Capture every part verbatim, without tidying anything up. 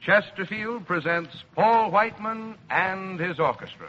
Chesterfield presents Paul Whiteman and his orchestra.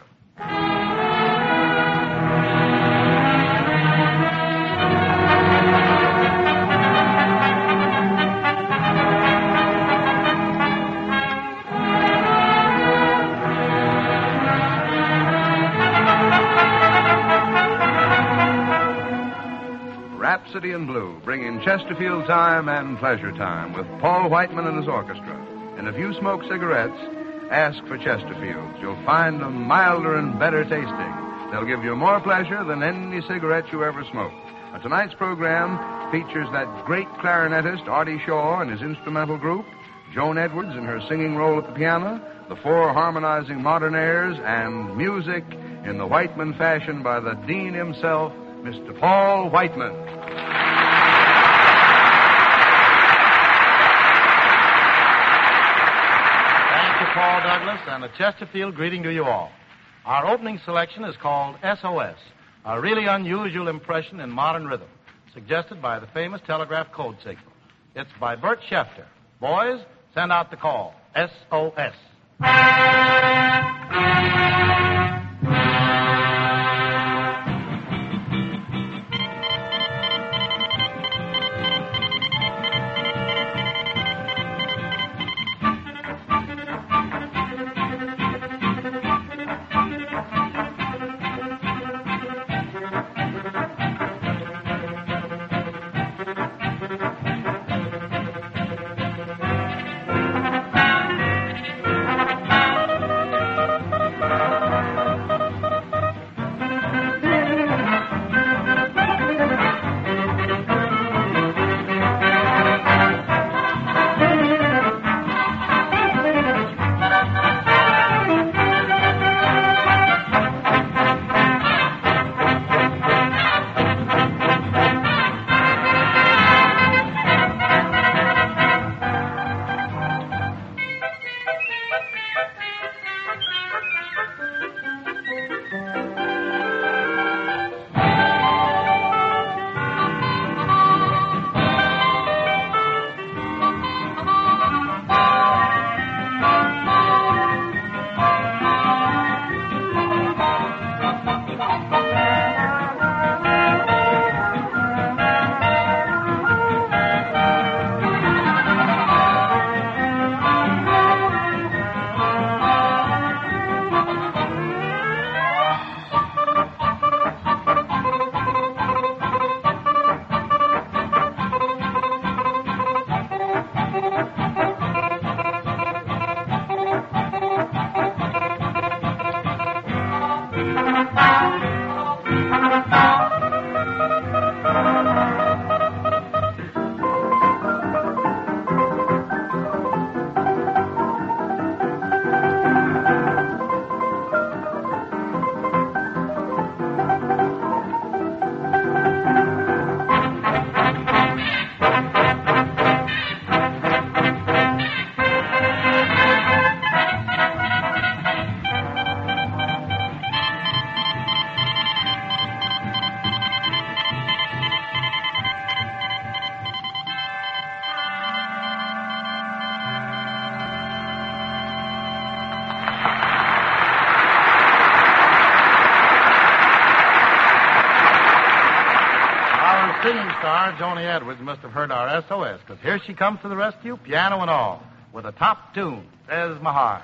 Rhapsody in Blue, bringing Chesterfield time and pleasure time with Paul Whiteman and his orchestra. And if you smoke cigarettes, ask for Chesterfields. You'll find them milder and better tasting. They'll give you more pleasure than any cigarette you ever smoked. Now, tonight's program features that great clarinetist, Artie Shaw, and his instrumental group, Joan Edwards in her singing role at the piano, the four harmonizing modern airs, and music in the Whiteman fashion by the Dean himself, Mister Paul Whiteman. Paul Douglas, and a Chesterfield greeting to you all. Our opening selection is called S O S, a really unusual impression in modern rhythm, suggested by the famous telegraph code signal. It's by Bert Schefter. Boys, send out the call. S O S. Joni Edwards must have heard our S O S, because here she comes to the rescue, piano and all, with a top tune, Says My Heart.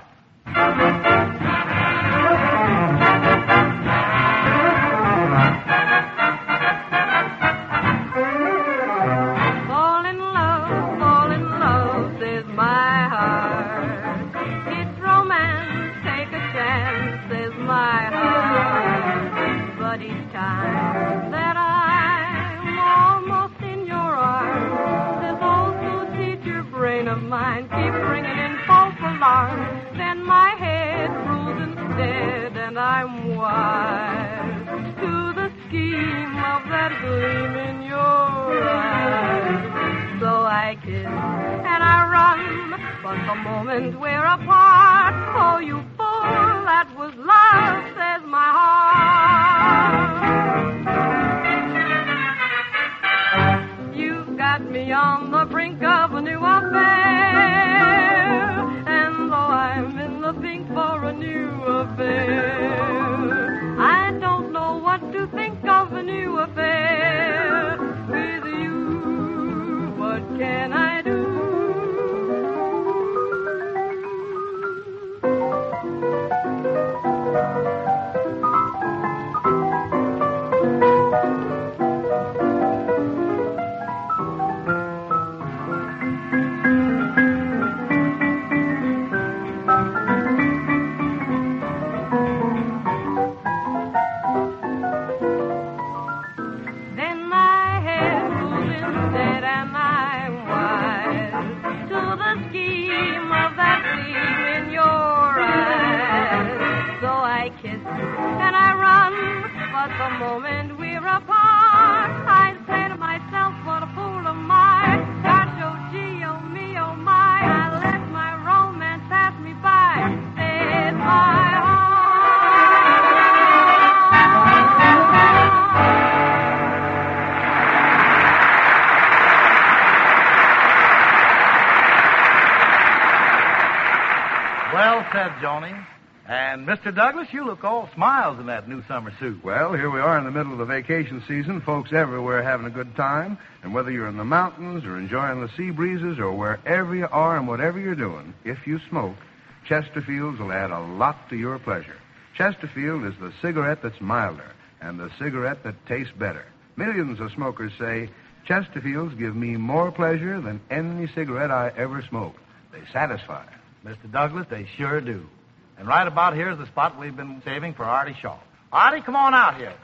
Fall in love, fall in love, says my heart. It's romance, take a chance, says my heart. But each time that I'm almost in your arms, this old two-teacher brain of mine keeps ringing in false alarm. Then my head rules instead, and I'm wise to the scheme of that gleam in your eyes. So I kiss and I run, but the moment we're apart, oh, you fool, that was love, says my heart. You've got me on the brink of a new affair, and the scheme of that gleam in your eyes. So I kiss and I run, but the moment we're apart, I say to myself, what a fool am I? Gosh, oh gee, oh me, oh my, I let my romance pass me by. Says my heart. Well said, Joni. And, Mister Douglas, you look all smiles in that new summer suit. Well, here we are in the middle of the vacation season. Folks everywhere having a good time. And whether you're in the mountains or enjoying the sea breezes or wherever you are and whatever you're doing, if you smoke, Chesterfields will add a lot to your pleasure. Chesterfield is the cigarette that's milder and the cigarette that tastes better. Millions of smokers say, Chesterfields give me more pleasure than any cigarette I ever smoked. They satisfy. Mister Douglas, they sure do. And right about here is the spot we've been saving for Artie Shaw. Artie, come on out here.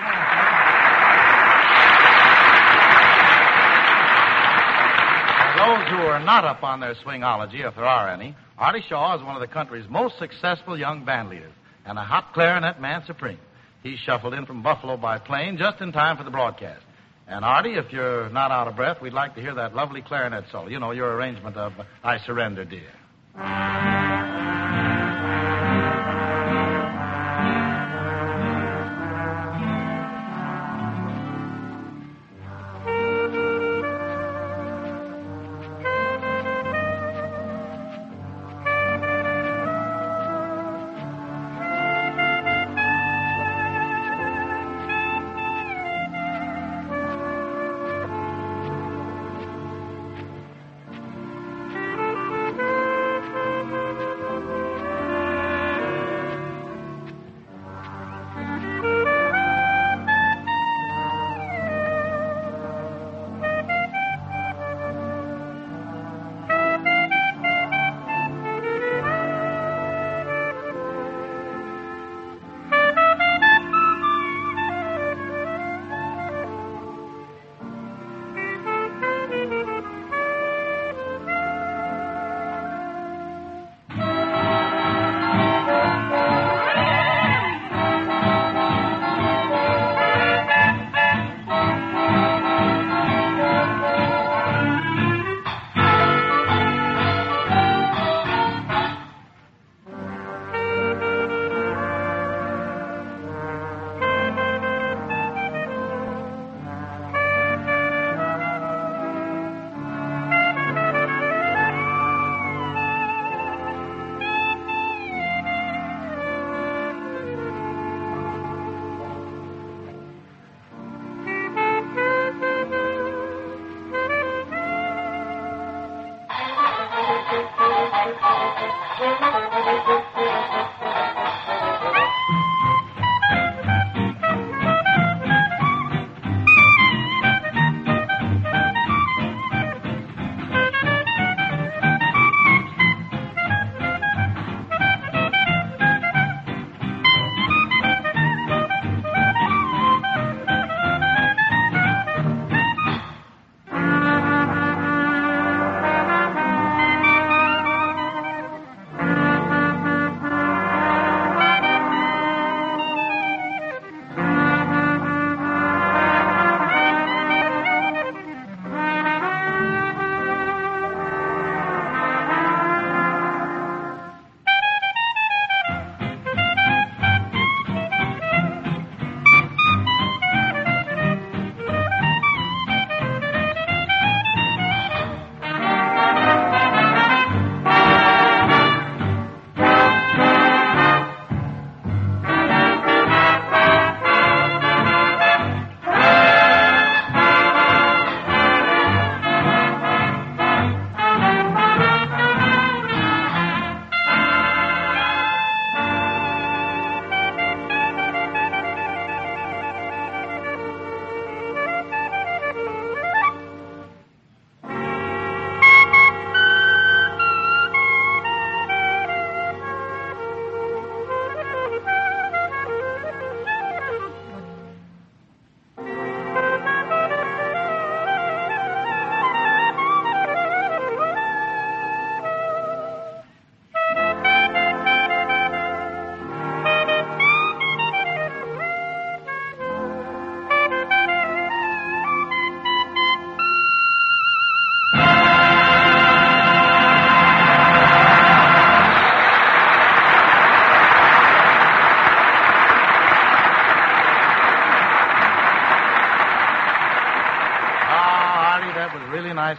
For those who are not up on their swingology, if there are any, Artie Shaw is one of the country's most successful young band leaders and a hot clarinet man supreme. He shuffled in from Buffalo by plane just in time for the broadcast. And, Artie, if you're not out of breath, we'd like to hear that lovely clarinet solo. You know, your arrangement of I Surrender, Dear.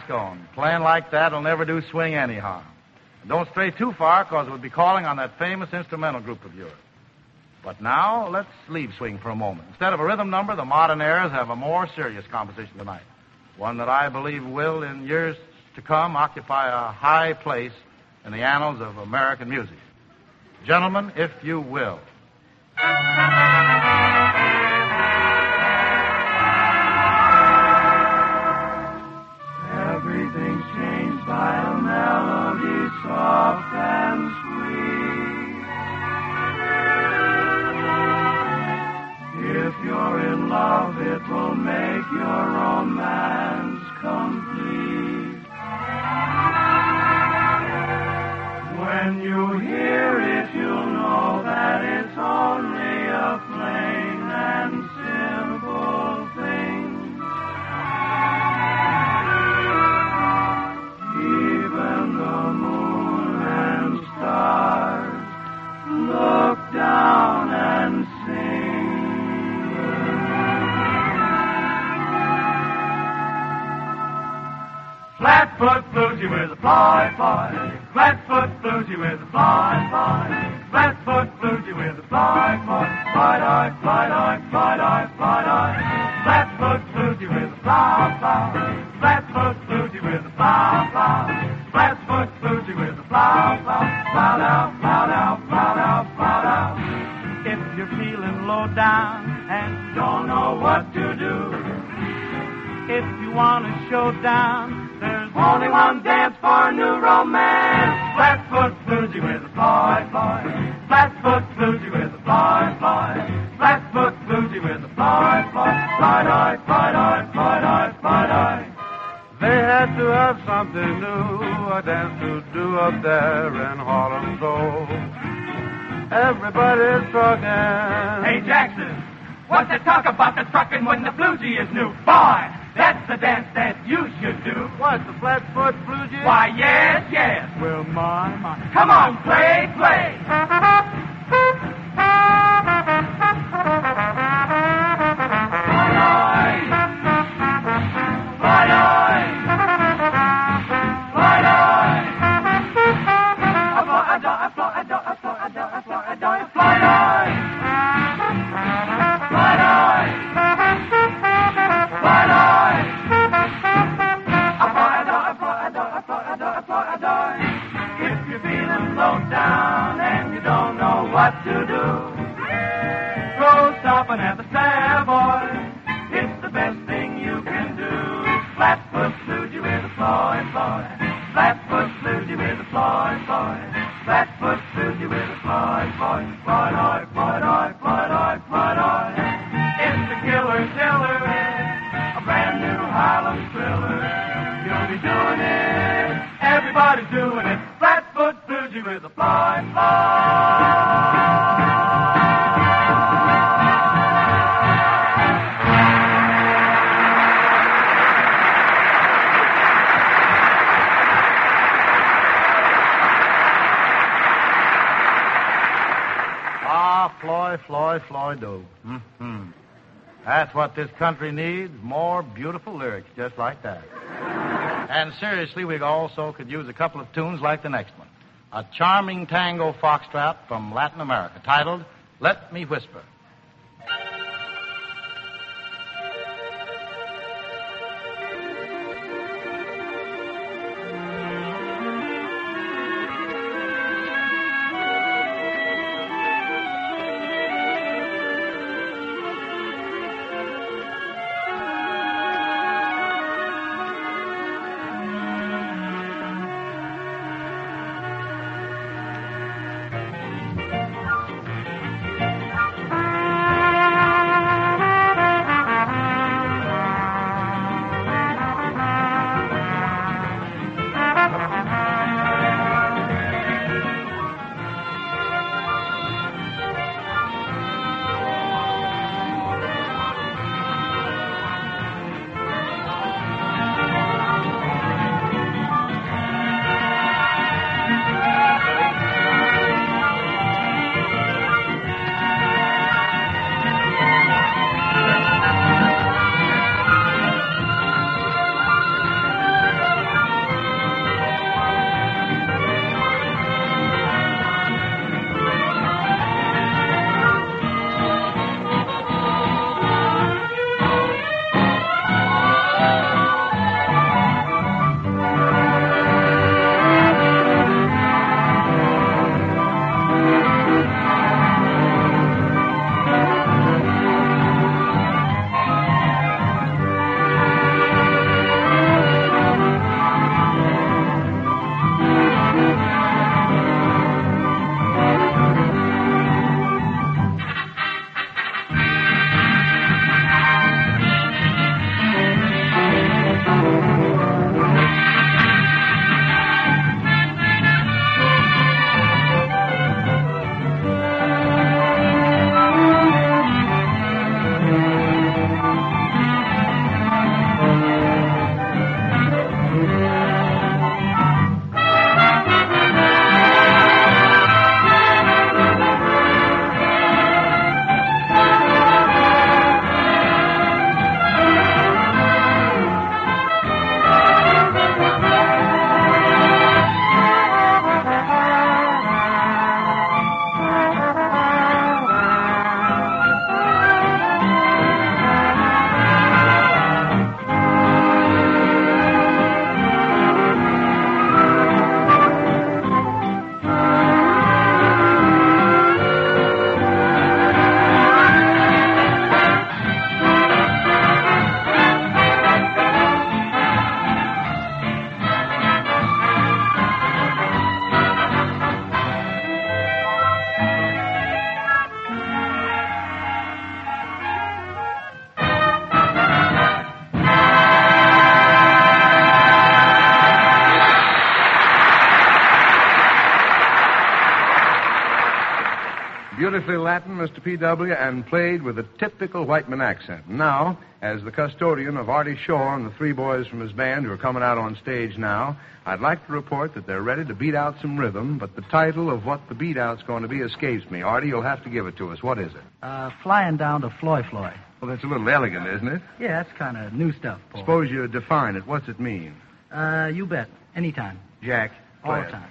Moscone. Playing like that'll never do swing any harm. And don't stray too far, because it would be calling on that famous instrumental group of yours. But now, let's leave swing for a moment. Instead of a rhythm number, the modern airs have a more serious composition tonight. One that I believe will, in years to come, occupy a high place in the annals of American music. Gentlemen, if you will. Everything's changed by a melody soft and sweet. If you're in love, it will make your romance complete. When you hear it, you'll know that it's only a plain and simple thing. Even the moon and stars look down and sing. Flatfoot Bluesy with a fly, fly. Flatfoot Bluesy with a fly, fly. Flatfoot Bluesy with a fly, fly. Fly, die, fly, die, fly, die, fly, die. Flatfoot Bluesy with a fly, fly. Flatfoot Bluesy with a fly, fly. Flatfoot Bluesy with a fly, fly. Fly out, fly out, fly out, fly out. If you're feeling low down and you don't know what to do, if you want a showdown, there's only one dance for a new romance. Flatfoot Bluesy with a fly, fly. Flatfoot Bluesy with a fly, fly. Flatfoot Bluesy with a fly, fly. Fly, die, fly, die, fly, die, fly, die. They had to have something new, a dance to do up there in Harlem, so everybody's trucking. Hey, Jackson, what's the talk about the trucking when the bluesy is new? Boy, that's the dance that you should do. What's the Flatfoot Bluesy? Why, yes, yes. Well, my, my. Come on, play, play. Mm-hmm. That's what this country needs, more beautiful lyrics just like that. And seriously, we also could use a couple of tunes like the next one. A charming tango foxtrot from Latin America titled Let Me Whisper. Beautifully Latin, Mister P W, and played with a typical Whiteman accent. Now, as the custodian of Artie Shaw and the three boys from his band who are coming out on stage now, I'd like to report that they're ready to beat out some rhythm, but the title of what the beat out's going to be escapes me. Artie, you'll have to give it to us. What is it? Uh, flying down to Floy Floy. Well, that's a little elegant, isn't it? Yeah, that's kind of new stuff, Paul. Suppose you define it. What's it mean? Uh, you bet. Anytime. Jack, All play the it. time.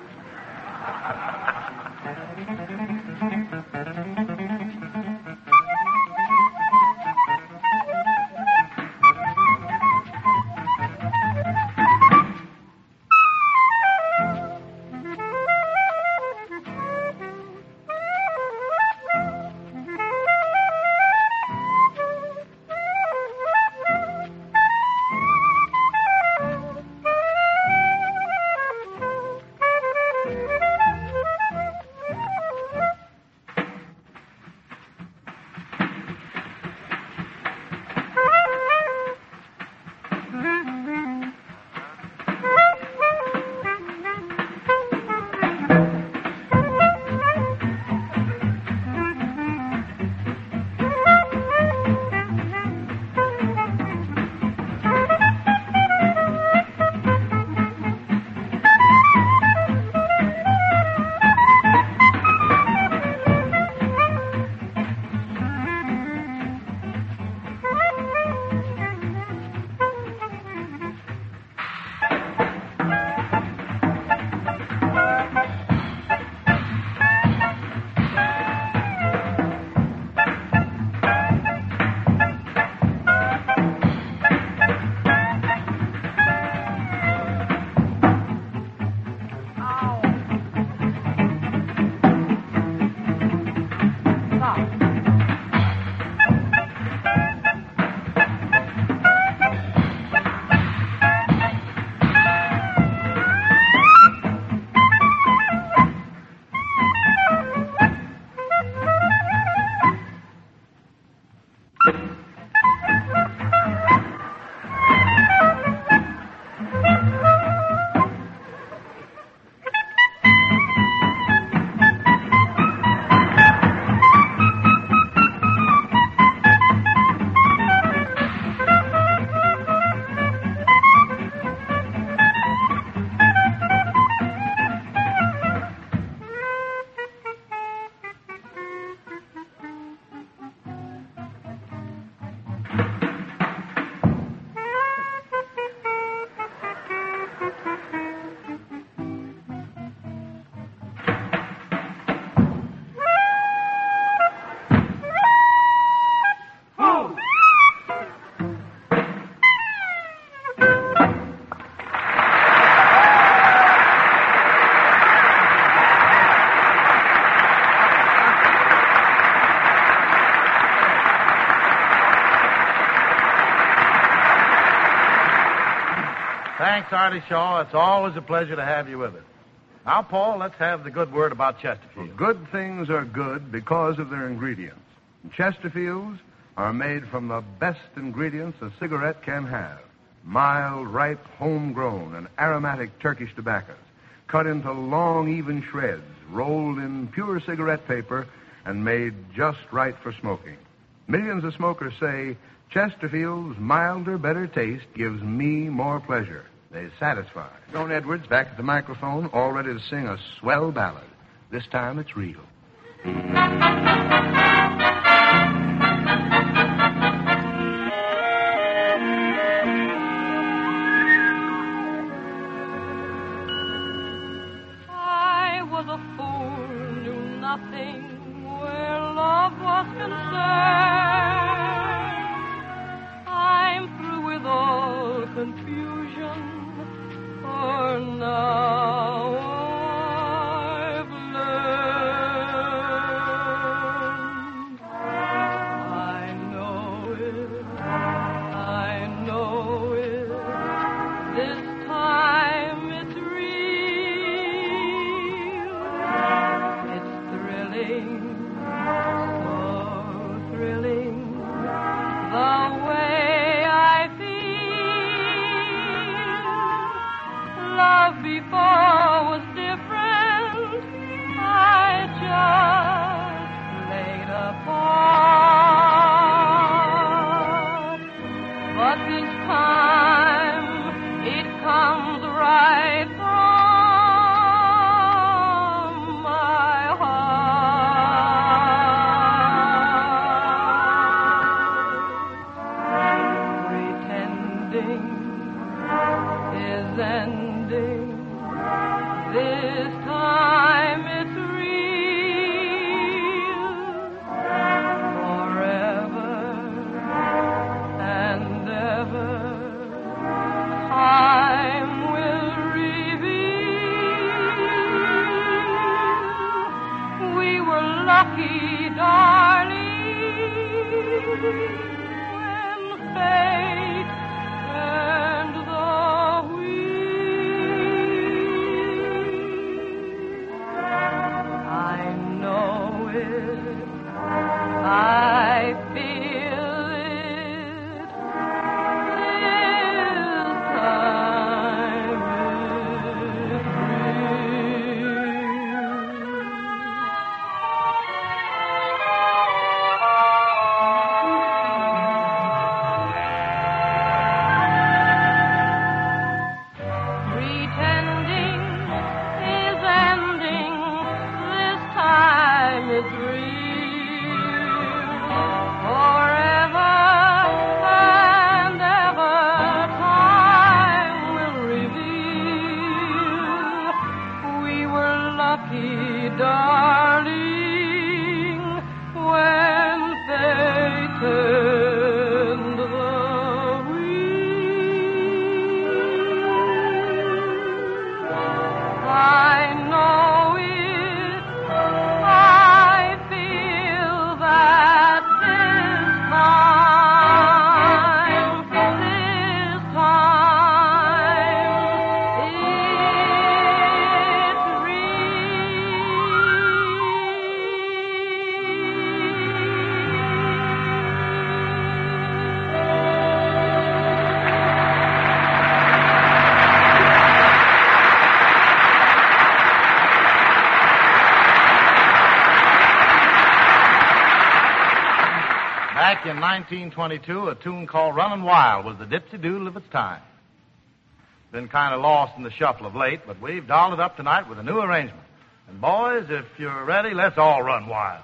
Thanks, Artie Shaw. It's always a pleasure to have you with us. Now, Paul, let's have the good word about Chesterfield. Good things are good because of their ingredients. And Chesterfields are made from the best ingredients a cigarette can have. Mild, ripe, homegrown, and aromatic Turkish tobaccos, cut into long, even shreds, rolled in pure cigarette paper, and made just right for smoking. Millions of smokers say, Chesterfield's milder, better taste gives me more pleasure. They satisfy. Joan Edwards, back at the microphone, all ready to sing a swell ballad. This time it's real. I was a fool, knew nothing where love was concerned. I'm through with all confusion, for now I've learned. I know it, I know it, this time it's real. It's thrilling, so thrilling, the way I feel. lucky, darling, when they turn the wheel. I know it, I feel that this time, this time, it's Back in nineteen twenty-two, a tune called Runnin' Wild was the dipsy-doodle of its time. Been kind of lost in the shuffle of late, but we've dolled it up tonight with a new arrangement. And boys, if you're ready, let's all run wild.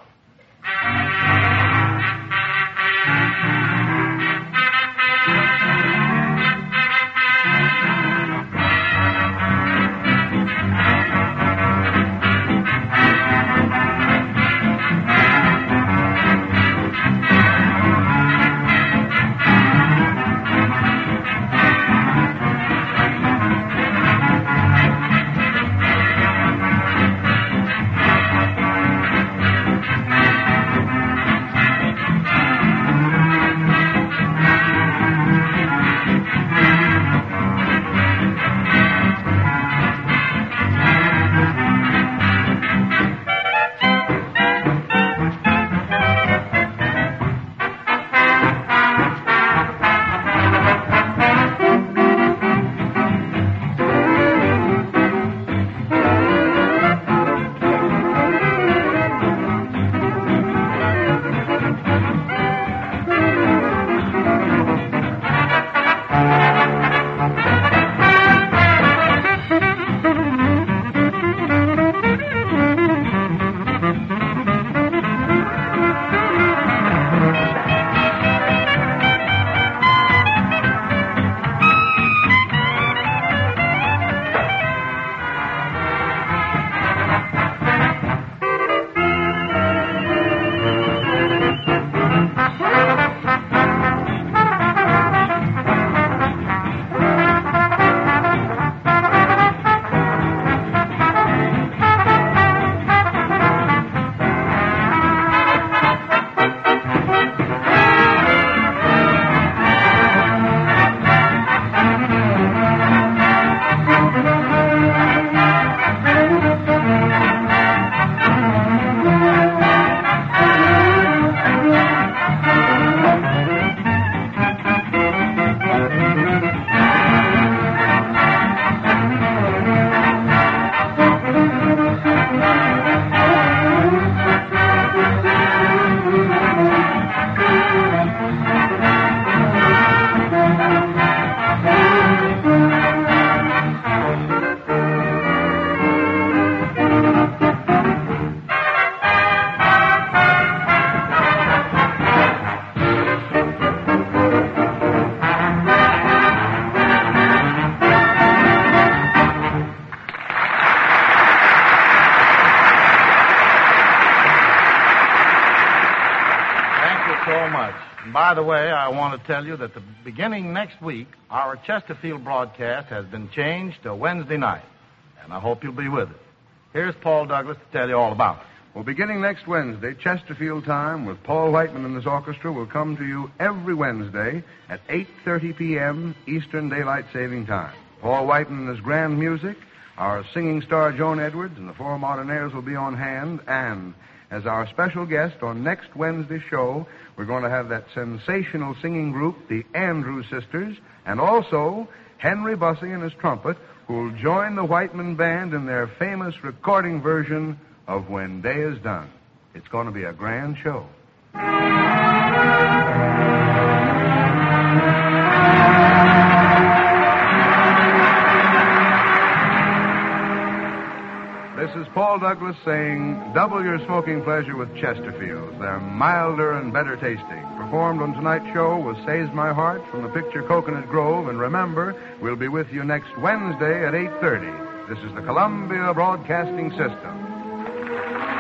By the way, I want to tell you that the beginning next week, our Chesterfield broadcast has been changed to Wednesday night, and I hope you'll be with us. Here's Paul Douglas to tell you all about it. Well, beginning next Wednesday, Chesterfield Time with Paul Whiteman and his orchestra will come to you every Wednesday at eight thirty p.m. Eastern Daylight Saving Time. Paul Whiteman and his grand music, our singing star Joan Edwards, and the Four Modernaires will be on hand, and as our special guest on next Wednesday's show, we're going to have that sensational singing group, the Andrew Sisters, and also Henry Bussing and his trumpet, who will join the Whiteman Band in their famous recording version of When Day Is Done. It's going to be a grand show. This is Paul Douglas saying, double your smoking pleasure with Chesterfields. They're milder and better tasting. Performed on tonight's show was Saves My Heart from the picture Coconut Grove. And remember, we'll be with you next Wednesday at eight thirty. This is the Columbia Broadcasting System. Bye.